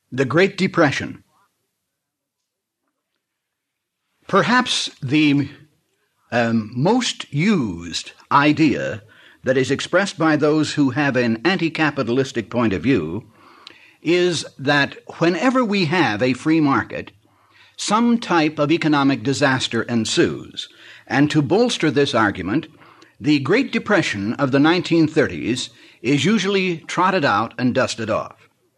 The Great Depression. Perhaps the most used idea that is expressed by those who have an anti-capitalistic point of view is that whenever we have a free market, some type of economic disaster ensues. And to bolster this argument, the Great Depression of the 1930s is usually trotted out and dusted off.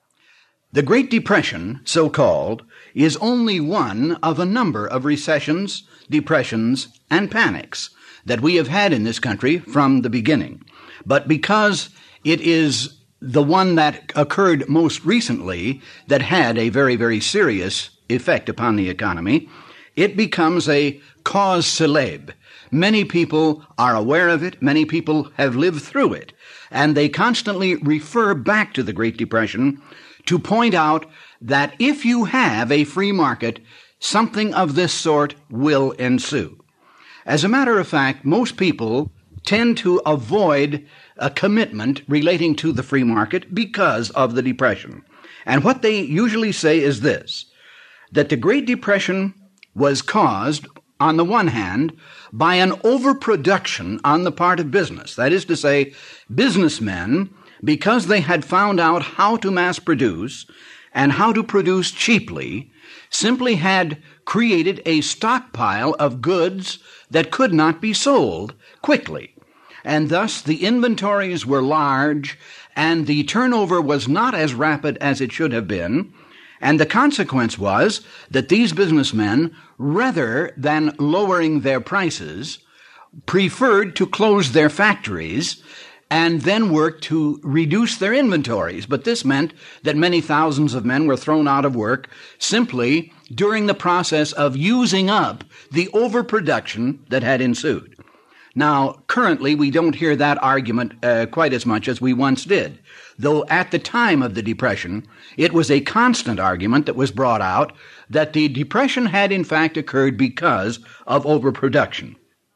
The Great Depression, so called, is only one of a number of recessions, depressions, and panics that we have had in this country from the beginning. But because it is the one that occurred most recently that had a very, very serious effect upon the economy, it becomes a cause célèbre. Many people are aware of it. Many people have lived through it. And they constantly refer back to the Great Depression to point out that if you have a free market, something of this sort will ensue. As a matter of fact, most people tend to avoid a commitment relating to the free market because of the Depression. And what they usually say is this, that the Great Depression was caused, on the one hand, by an overproduction on the part of business. That is to say, businessmen, because they had found out how to mass produce and how to produce cheaply, simply had created a stockpile of goods that could not be sold quickly. And thus the inventories were large and the turnover was not as rapid as it should have been. And the consequence was that these businessmen, rather than lowering their prices, preferred to close their factories and then work to reduce their inventories. But this meant that many thousands of men were thrown out of work simply during the process of using up the overproduction that had ensued. Now, currently, we don't hear that argument quite as much as we once did, though at the time of the Depression, it was a constant argument that was brought out that the Depression had in fact occurred because of overproduction.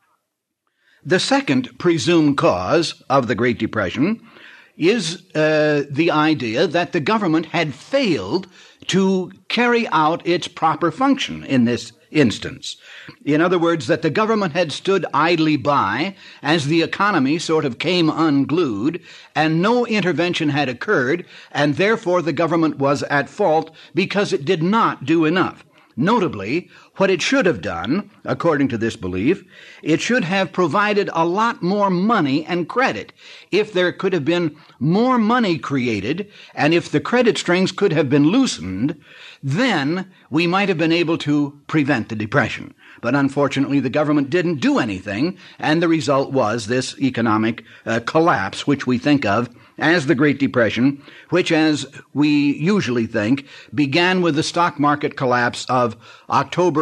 The second presumed cause of the Great Depression is the idea that the government had failed to carry out its proper function in this instance. In other words, that the government had stood idly by as the economy sort of came unglued and no intervention had occurred, and therefore the government was at fault because it did not do enough. Notably, what it should have done, according to this belief, it should have provided a lot more money and credit. If there could have been more money created, and if the credit strings could have been loosened, then we might have been able to prevent the Depression. But unfortunately, the government didn't do anything, and the result was this economic collapse, which we think of as the Great Depression, which, as we usually think, began with the stock market collapse of October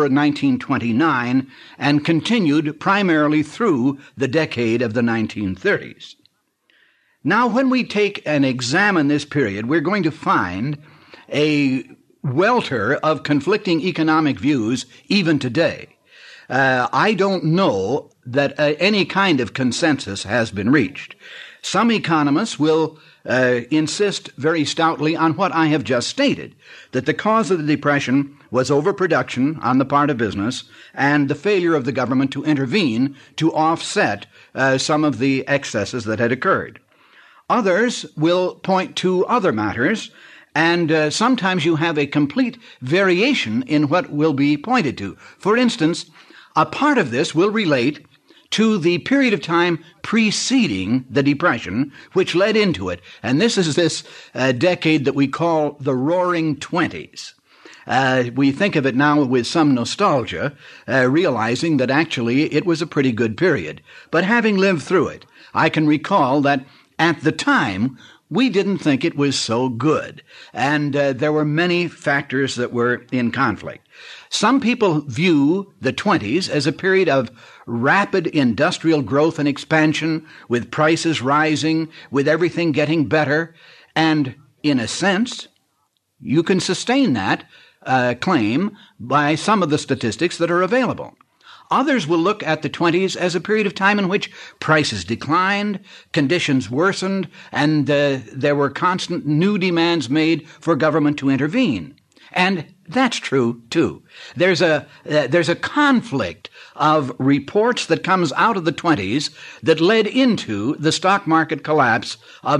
1929 and continued primarily through the decade of the 1930s. Now, when we take and examine this period, we're going to find a welter of conflicting economic views even today. I don't know that any kind of consensus has been reached. Some economists will insist very stoutly on what I have just stated, that the cause of the Depression was overproduction on the part of business and the failure of the government to intervene to offset some of the excesses that had occurred. Others will point to other matters, and sometimes you have a complete variation in what will be pointed to. For instance, a part of this will relate to the period of time preceding the Depression, which led into it. And this is this decade that we call the Roaring Twenties. We think of it now with some nostalgia, realizing that actually it was a pretty good period. But having lived through it, I can recall that at the time, we didn't think it was so good. And there were many factors that were in conflict. Some people view the 20s as a period of rapid industrial growth and expansion, with prices rising, with everything getting better. And in a sense, you can sustain that claim by some of the statistics that are available. Others will look at the 20s as a period of time in which prices declined, conditions worsened, and there were constant new demands made for government to intervene. And that's true, too. There's a conflict of reports that comes out of the 20s that led into the stock market collapse of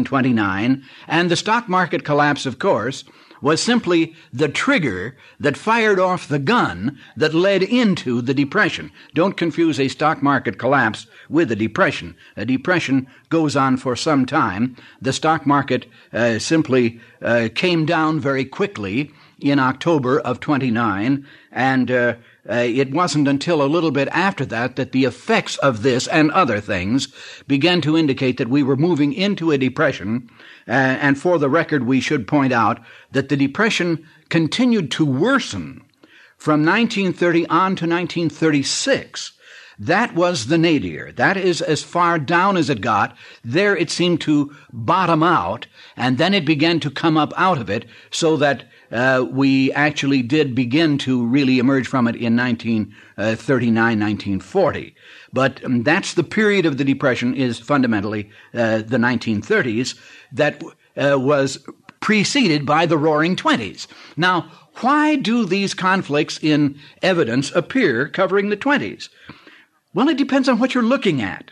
1929. And the stock market collapse, of course, was simply the trigger that fired off the gun that led into the Depression. Don't confuse a stock market collapse with a depression. A depression goes on for some time. The stock market simply came down very quickly in October of 29, and it wasn't until a little bit after that that the effects of this and other things began to indicate that we were moving into a depression. And for the record, we should point out that the depression continued to worsen from 1930 on to 1936. That was the nadir. That is as far down as it got. There it seemed to bottom out, and then it began to come up out of it, so that we actually did begin to really emerge from it in 1939, 1940. But that's the period of the Depression, is fundamentally the 1930s, that was preceded by the Roaring Twenties. Now, why do these conflicts in evidence appear covering the 20s? Well, it depends on what you're looking at.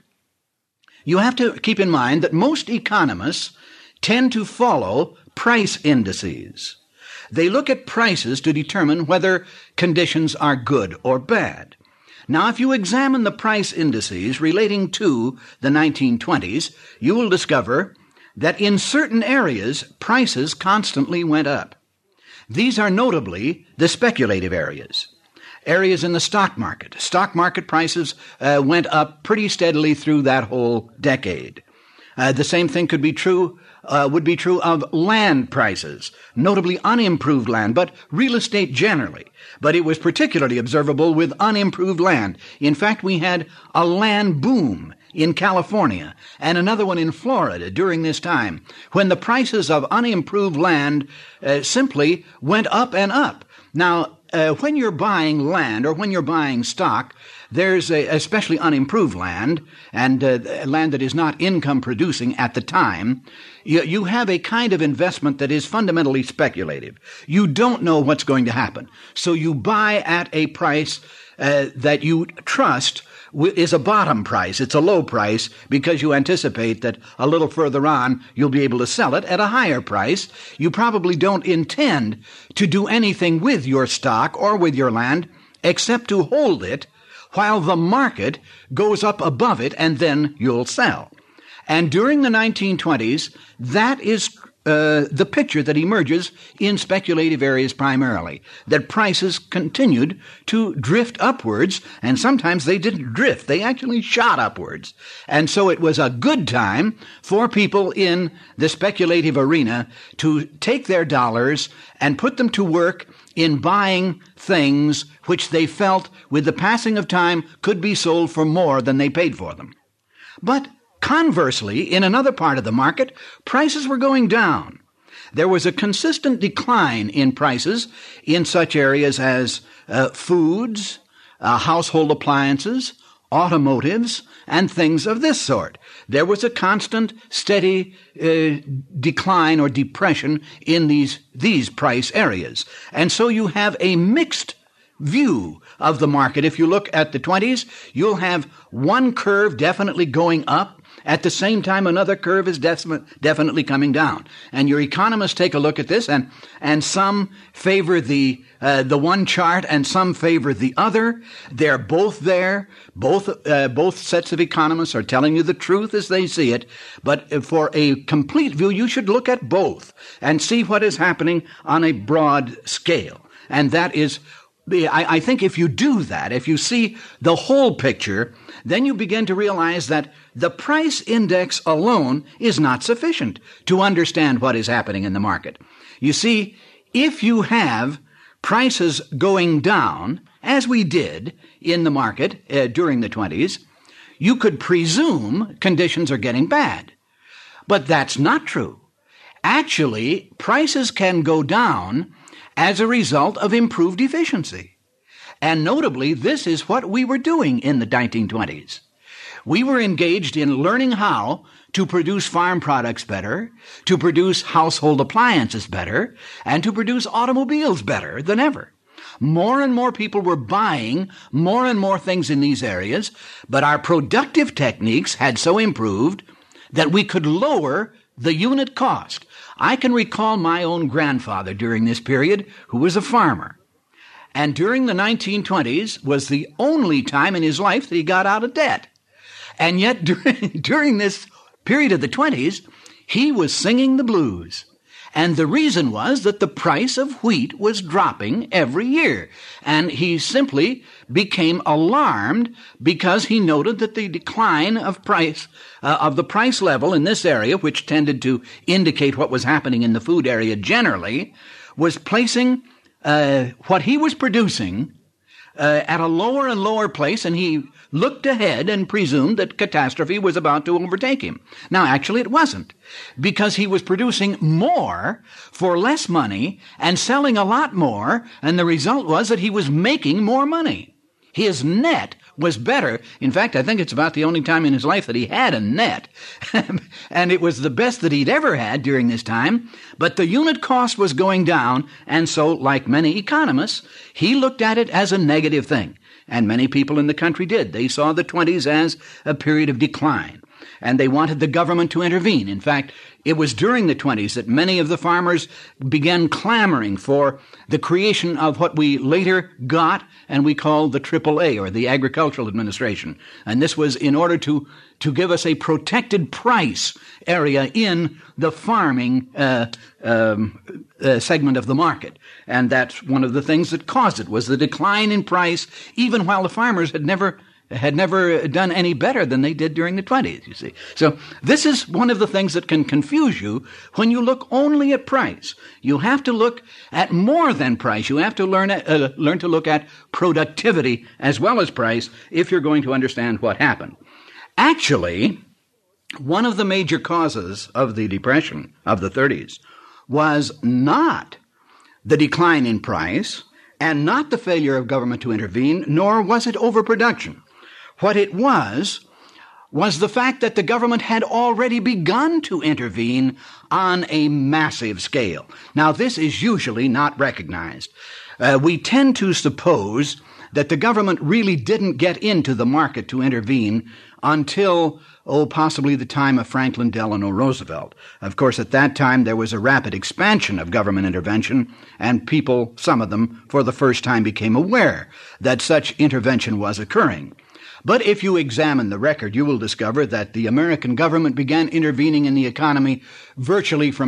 You have to keep in mind that most economists tend to follow price indices. They look at prices to determine whether conditions are good or bad. Now, if you examine the price indices relating to the 1920s, you will discover that in certain areas, prices constantly went up. These are notably the speculative areas. Areas in the stock market. Stock market prices went up pretty steadily through that whole decade. The same thing would be true of land prices, notably unimproved land, but real estate generally. But it was particularly observable with unimproved land. In fact, we had a land boom in California and another one in Florida during this time, when the prices of unimproved land simply went up and up. Now, when you're buying land or when you're buying stock, there's especially unimproved land and land that is not income producing at the time. You have a kind of investment that is fundamentally speculative. You don't know what's going to happen. So you buy at a price that you trust is a bottom price. It's a low price because you anticipate that a little further on you'll be able to sell it at a higher price. You probably don't intend to do anything with your stock or with your land except to hold it while the market goes up above it, and then you'll sell. And during the 1920s, that is the picture that emerges in speculative areas primarily, that prices continued to drift upwards, and sometimes they didn't drift, they actually shot upwards. And so it was a good time for people in the speculative arena to take their dollars and put them to work in buying things which they felt with the passing of time could be sold for more than they paid for them. But conversely, in another part of the market, prices were going down. There was a consistent decline in prices in such areas as foods, household appliances, automotives, and things of this sort. There was a constant, steady decline or depression in these price areas. And so you have a mixed view of the market. If you look at the 20s, you'll have one curve definitely going up. At the same time, another curve is definitely coming down. And your economists take a look at this, and some favor the one chart and some favor the other. They're both there. Both sets of economists are telling you the truth as they see it. But for a complete view, you should look at both and see what is happening on a broad scale. And that is, I think if you do that, if you see the whole picture, then you begin to realize that the price index alone is not sufficient to understand what is happening in the market. You see, if you have prices going down, as we did in the market during the 20s, you could presume conditions are getting bad. But that's not true. Actually, prices can go down as a result of improved efficiency. And notably, this is what we were doing in the 1920s. We were engaged in learning how to produce farm products better, to produce household appliances better, and to produce automobiles better than ever. More and more people were buying more and more things in these areas, but our productive techniques had so improved that we could lower the unit cost. I can recall my own grandfather during this period, who was a farmer. And during the 1920s was the only time in his life that he got out of debt. And yet during this period of the 20s, he was singing the blues. And the reason was that the price of wheat was dropping every year. And he simply became alarmed because he noted that the decline of the price level in this area, which tended to indicate what was happening in the food area generally, was placing what he was producing at a lower and lower place, and he looked ahead and presumed that catastrophe was about to overtake him. Now, actually, it wasn't, because he was producing more for less money and selling a lot more, and the result was that he was making more money. His net was better. In fact, I think it's about the only time in his life that he had a net. And it was the best that he'd ever had during this time. But the unit cost was going down, and so, like many economists, he looked at it as a negative thing. And many people in the country did. They saw the 20s as a period of decline, and they wanted the government to intervene. In fact, it was during the 20s that many of the farmers began clamoring for the creation of what we later got and we called the AAA, or the Agricultural Administration. And this was in order to give us a protected price area in the farming segment of the market. And that's one of the things that caused it, was the decline in price, even while the farmers had never done any better than they did during the 20s, you see. So this is one of the things that can confuse you when you look only at price. You have to look at more than price. You have to learn to look at productivity as well as price if you're going to understand what happened. Actually, one of the major causes of the Depression of the 30s was not the decline in price and not the failure of government to intervene, nor was it overproduction. What it was the fact that the government had already begun to intervene on a massive scale. Now, this is usually not recognized. We tend to suppose that the government really didn't get into the market to intervene until, possibly the time of Franklin Delano Roosevelt. Of course, at that time, there was a rapid expansion of government intervention, and people, some of them, for the first time became aware that such intervention was occurring. But if you examine the record, you will discover that the American government began intervening in the economy virtually from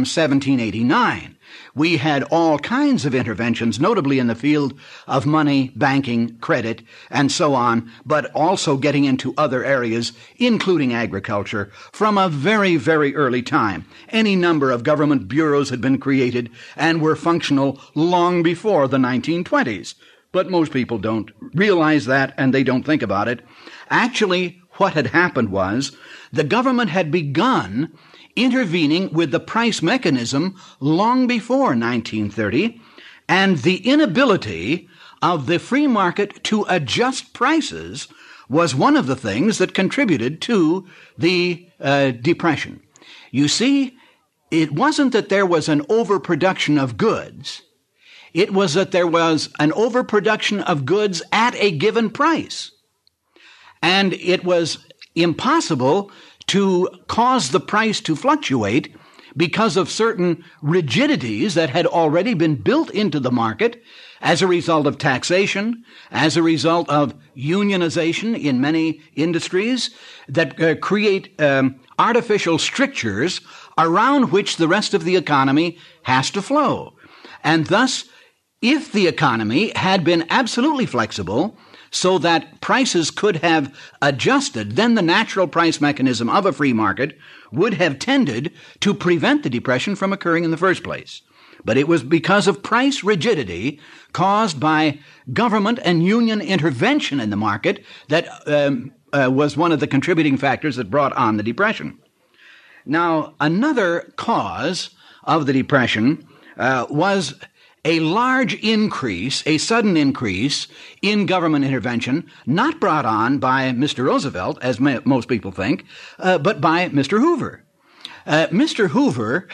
1789. We had all kinds of interventions, notably in the field of money, banking, credit, and so on, but also getting into other areas, including agriculture, from a very, very early time. Any number of government bureaus had been created and were functional long before the 1920s. But most people don't realize that, and they don't think about it. Actually, what had happened was the government had begun intervening with the price mechanism long before 1930, and the inability of the free market to adjust prices was one of the things that contributed to the Depression. You see, it wasn't that there was an overproduction of goods. It was that there was an overproduction of goods at a given price. And it was impossible to cause the price to fluctuate because of certain rigidities that had already been built into the market as a result of taxation, as a result of unionization in many industries that create artificial strictures around which the rest of the economy has to flow. And thus, if the economy had been absolutely flexible so that prices could have adjusted, then the natural price mechanism of a free market would have tended to prevent the Depression from occurring in the first place. But it was because of price rigidity caused by government and union intervention in the market that was one of the contributing factors that brought on the Depression. Now, another cause of the Depression was a large increase, a sudden increase in government intervention, not brought on by Mr. Roosevelt, as most people think, but by Mr. Hoover. Mr. Hoover,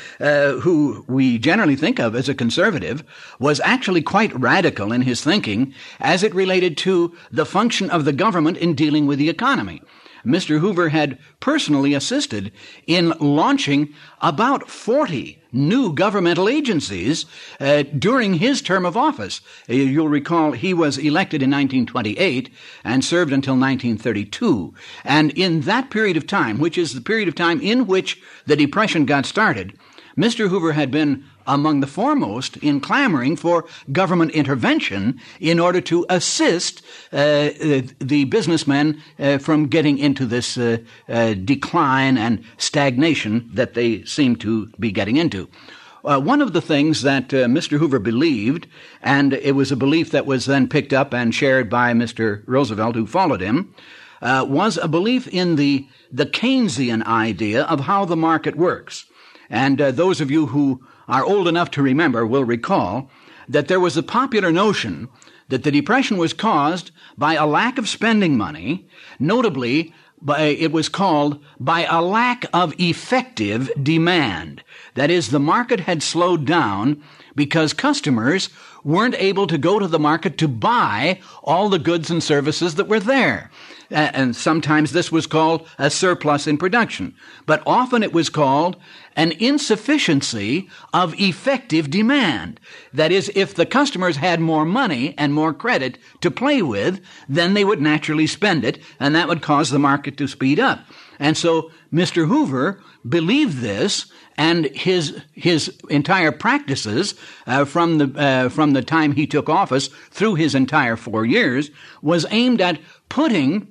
who we generally think of as a conservative, was actually quite radical in his thinking as it related to the function of the government in dealing with the economy. Mr. Hoover had personally assisted in launching about 40 new governmental agencies during his term of office. You'll recall he was elected in 1928 and served until 1932. And in that period of time, which is the period of time in which the Depression got started, Mr. Hoover had been among the foremost in clamoring for government intervention in order to assist the businessmen from getting into this decline and stagnation that they seem to be getting into. One of the things that Mr. Hoover believed, and it was a belief that was then picked up and shared by Mr. Roosevelt, who followed him, was a belief in the Keynesian idea of how the market works. And those of you who are old enough to remember will recall that there was a popular notion that the Depression was caused by a lack of spending money, notably it was called by a lack of effective demand. That is, the market had slowed down because customers weren't able to go to the market to buy all the goods and services that were there. And sometimes this was called a surplus in production. But often it was called an insufficiency of effective demand. That is, if the customers had more money and more credit to play with, then they would naturally spend it, and that would cause the market to speed up. And so Mr. Hoover believed this, and his entire practices from the time he took office through his entire 4 years was aimed at putting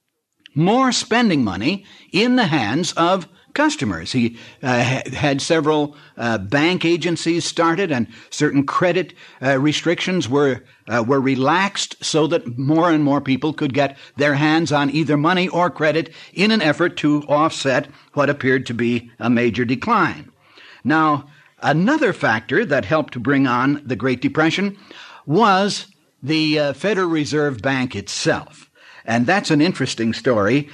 more spending money in the hands of customers. He had several bank agencies started, and certain credit restrictions were relaxed so that more and more people could get their hands on either money or credit in an effort to offset what appeared to be a major decline. Now, another factor that helped to bring on the Great Depression was the Federal Reserve Bank itself. And that's an interesting story.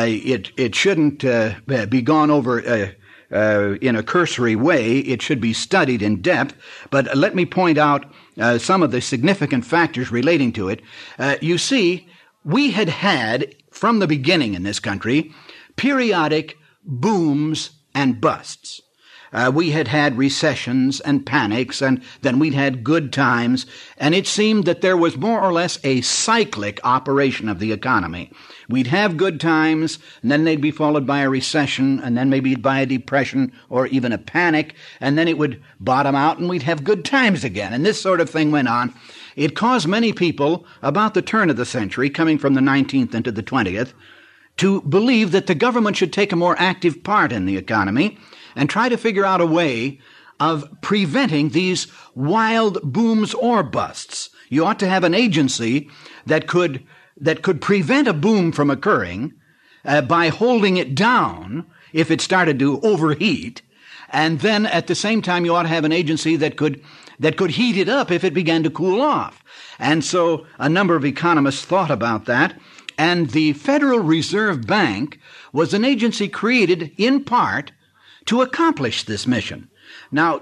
It shouldn't be gone over in a cursory way. It should be studied in depth. But let me point out some of the significant factors relating to it. You see, we had from the beginning in this country periodic booms and busts. We had recessions and panics, and then we'd had good times, and it seemed that there was more or less a cyclic operation of the economy. We'd have good times, and then they'd be followed by a recession, and then maybe by a depression or even a panic, and then it would bottom out, and we'd have good times again. And this sort of thing went on. It caused many people, about the turn of the century, coming from the 19th into the 20th, to believe that the government should take a more active part in the economy and try to figure out a way of preventing these wild booms or busts. You ought to have an agency that could prevent a boom from occurring by holding it down if it started to overheat, and then at the same time you ought to have an agency that could heat it up if it began to cool off. And so a number of economists thought about that, and the Federal Reserve Bank was an agency created in part to accomplish this mission. Now,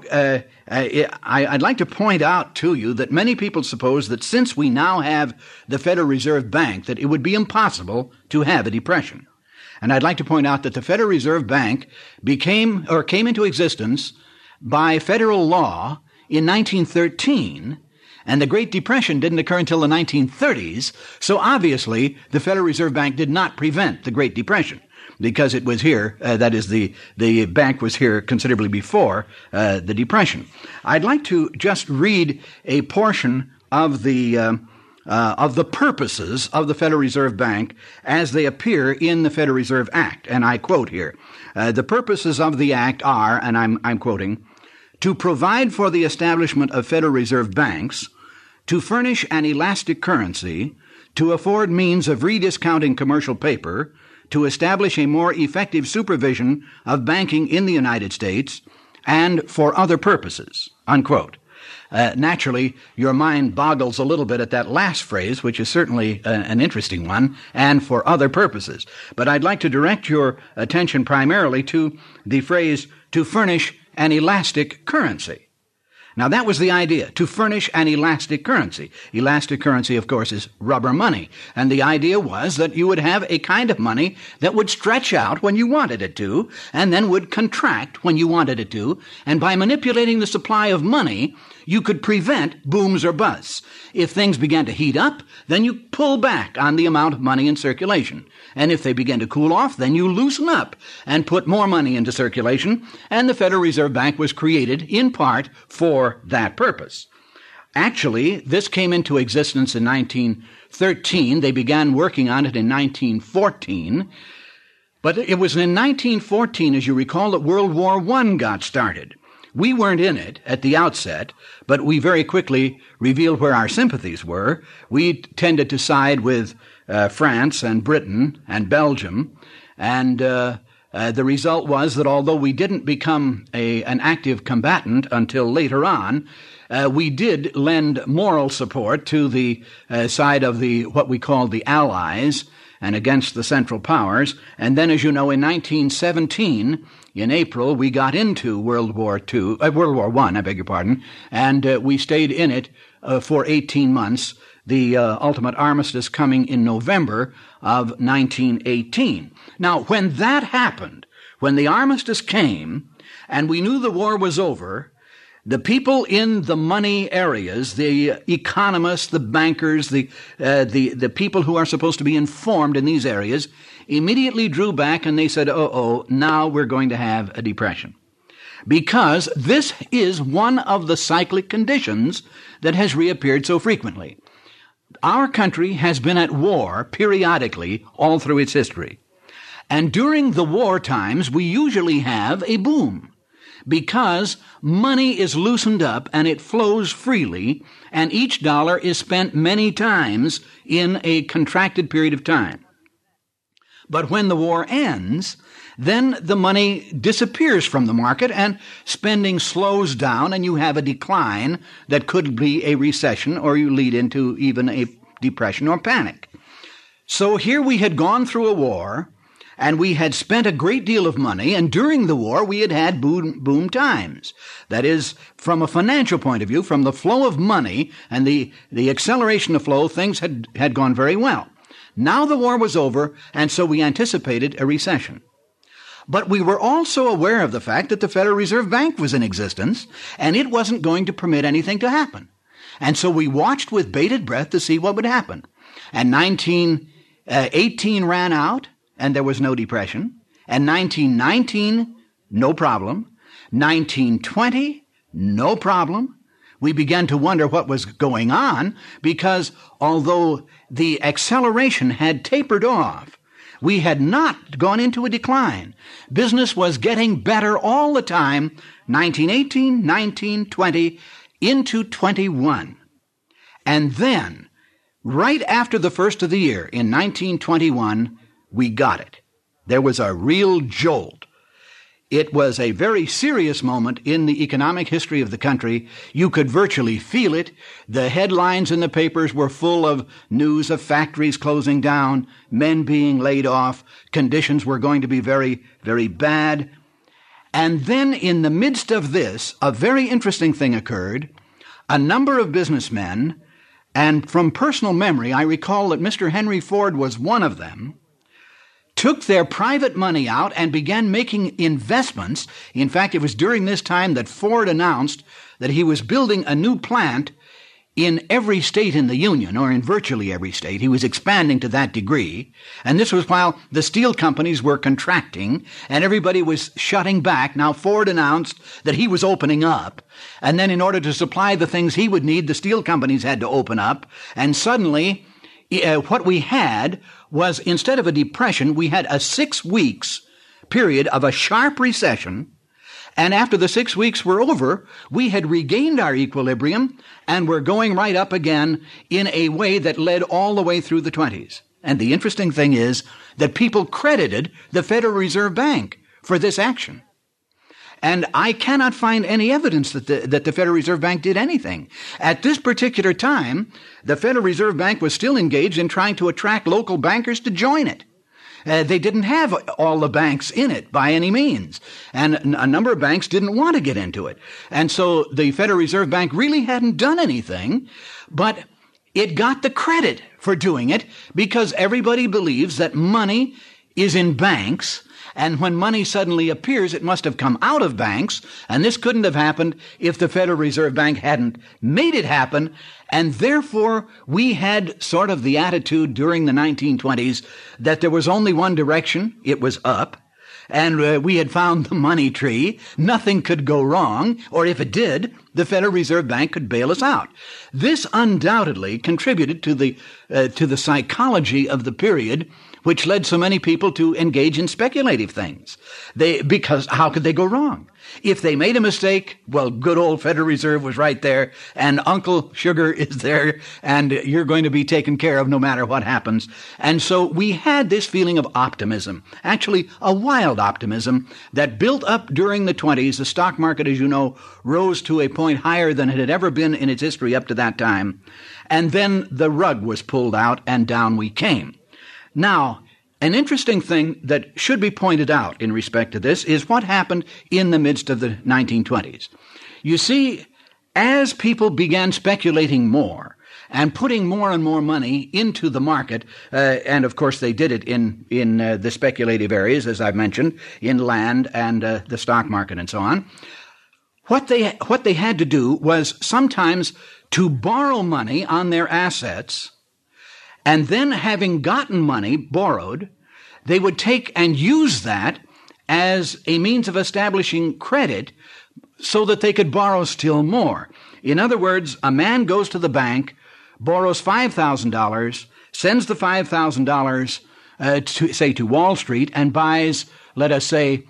I'd like to point out to you that many people suppose that since we now have the Federal Reserve Bank, that it would be impossible to have a depression. And I'd like to point out that the Federal Reserve Bank came into existence by federal law in 1913, and the Great Depression didn't occur until the 1930s, so obviously the Federal Reserve Bank did not prevent the Great Depression, because it was here, that is, the bank was here considerably before the Depression. I'd like to just read a portion of the purposes of the Federal Reserve Bank as they appear in the Federal Reserve Act, and I quote here, the purposes of the Act are, and I'm quoting, to provide for the establishment of Federal Reserve banks, to furnish an elastic currency, to afford means of rediscounting commercial paper, to establish a more effective supervision of banking in the United States, and for other purposes, unquote. Naturally, your mind boggles a little bit at that last phrase, which is certainly an interesting one, and for other purposes. But I'd like to direct your attention primarily to the phrase, to furnish an elastic currency. Now, that was the idea, to furnish an elastic currency. Elastic currency, of course, is rubber money. And the idea was that you would have a kind of money that would stretch out when you wanted it to, and then would contract when you wanted it to. And by manipulating the supply of money, you could prevent booms or busts. If things began to heat up, then you pull back on the amount of money in circulation. And if they begin to cool off, then you loosen up and put more money into circulation. And the Federal Reserve Bank was created in part for that purpose. Actually, this came into existence in 1913. They began working on it in 1914. But it was in 1914, as you recall, that World War I got started. We weren't in it at the outset, but we very quickly revealed where our sympathies were. We tended to side with France and Britain and Belgium, and the result was that although we didn't become an active combatant until later on, we did lend moral support to the side of what we called the Allies and against the Central Powers. And then, as you know, in 1917, in April, we got into World War I, I beg your pardon, and we stayed in it for 18 months, the ultimate armistice coming in November of 1918. Now, when that happened, when the armistice came, and we knew the war was over, the people in the money areas, the economists, the bankers, the people who are supposed to be informed in these areas, immediately drew back and they said, now we're going to have a depression. Because this is one of the cyclic conditions that has reappeared so frequently. Our country has been at war periodically all through its history. And during the war times, we usually have a boom, because money is loosened up and it flows freely, and each dollar is spent many times in a contracted period of time. But when the war ends, then the money disappears from the market and spending slows down, and you have a decline that could be a recession, or you lead into even a depression or panic. So here we had gone through a war, and we had spent a great deal of money, and during the war we had boom times. That is, from a financial point of view, from the flow of money and the acceleration of flow, things had gone very well. Now the war was over, and so we anticipated a recession. But we were also aware of the fact that the Federal Reserve Bank was in existence, and it wasn't going to permit anything to happen. And so we watched with bated breath to see what would happen. And 1918 ran out, and there was no depression. And 1919, no problem. 1920, no problem. We began to wonder what was going on, because although the acceleration had tapered off, we had not gone into a decline. Business was getting better all the time, 1918, 19, 20, into 21. And then, right after the first of the year, in 1921, we got it. There was a real jolt. It was a very serious moment in the economic history of the country. You could virtually feel it. The headlines in the papers were full of news of factories closing down, men being laid off. Conditions were going to be very, very bad. And then in the midst of this, a very interesting thing occurred. A number of businessmen, and from personal memory, I recall that Mr. Henry Ford was one of them, took their private money out and began making investments. In fact, it was during this time that Ford announced that he was building a new plant in every state in the Union, or in virtually every state. He was expanding to that degree. And this was while the steel companies were contracting and everybody was shutting back. Now Ford announced that he was opening up. And then in order to supply the things he would need, the steel companies had to open up. And suddenly, what we had was, instead of a depression, we had a 6 weeks period of a sharp recession. And after the 6 weeks were over, we had regained our equilibrium and were going right up again in a way that led all the way through the 20s. And the interesting thing is that people credited the Federal Reserve Bank for this action. And I cannot find any evidence that the Federal Reserve Bank did anything. At this particular time, the Federal Reserve Bank was still engaged in trying to attract local bankers to join it. They didn't have all the banks in it by any means. And a number of banks didn't want to get into it. And so the Federal Reserve Bank really hadn't done anything, but it got the credit for doing it because everybody believes that money is in banks. And when money suddenly appears, it must have come out of banks, and this couldn't have happened if the Federal Reserve Bank hadn't made it happen, and therefore we had sort of the attitude during the 1920s that there was only one direction, it was up, and we had found the money tree, nothing could go wrong, or if it did, the Federal Reserve Bank could bail us out. This undoubtedly contributed to the psychology of the period, which led so many people to engage in speculative things. Because how could they go wrong? If they made a mistake, well, good old Federal Reserve was right there, and Uncle Sugar is there, and you're going to be taken care of no matter what happens. And so we had this feeling of optimism, actually a wild optimism, that built up during the 20s. The stock market, as you know, rose to a point higher than it had ever been in its history up to that time. And then the rug was pulled out, and down we came. Now, an interesting thing that should be pointed out in respect to this is what happened in the midst of the 1920s. You see, as people began speculating more and putting more and more money into the market, and of course they did it in the speculative areas, as I've mentioned, in land and the stock market and so on, what they had to do was sometimes to borrow money on their assets. And then having gotten money borrowed, they would take and use that as a means of establishing credit so that they could borrow still more. In other words, a man goes to the bank, borrows $5,000, sends the $5,000 to Wall Street and buys, let us say,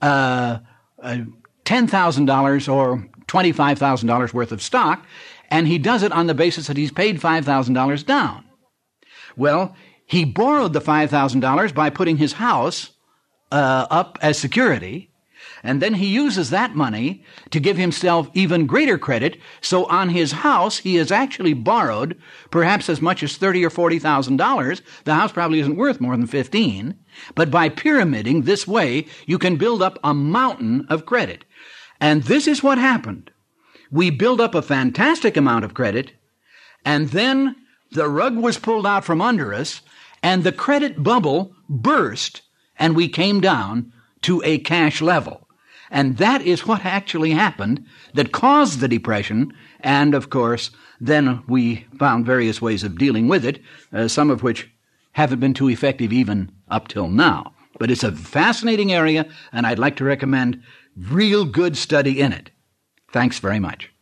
$10,000 or $25,000 worth of stock, and he does it on the basis that he's paid $5,000 down. Well, he borrowed the $5,000 by putting his house up as security, and then he uses that money to give himself even greater credit. So on his house, he has actually borrowed perhaps as much as $30,000 or $40,000. The house probably isn't worth more than 15. But by pyramiding this way, you can build up a mountain of credit. And this is what happened. We built up a fantastic amount of credit, and then the rug was pulled out from under us, and the credit bubble burst, and we came down to a cash level. And that is what actually happened that caused the Depression, and of course, then we found various ways of dealing with it, some of which haven't been too effective even up till now. But it's a fascinating area, and I'd like to recommend real good study in it. Thanks very much.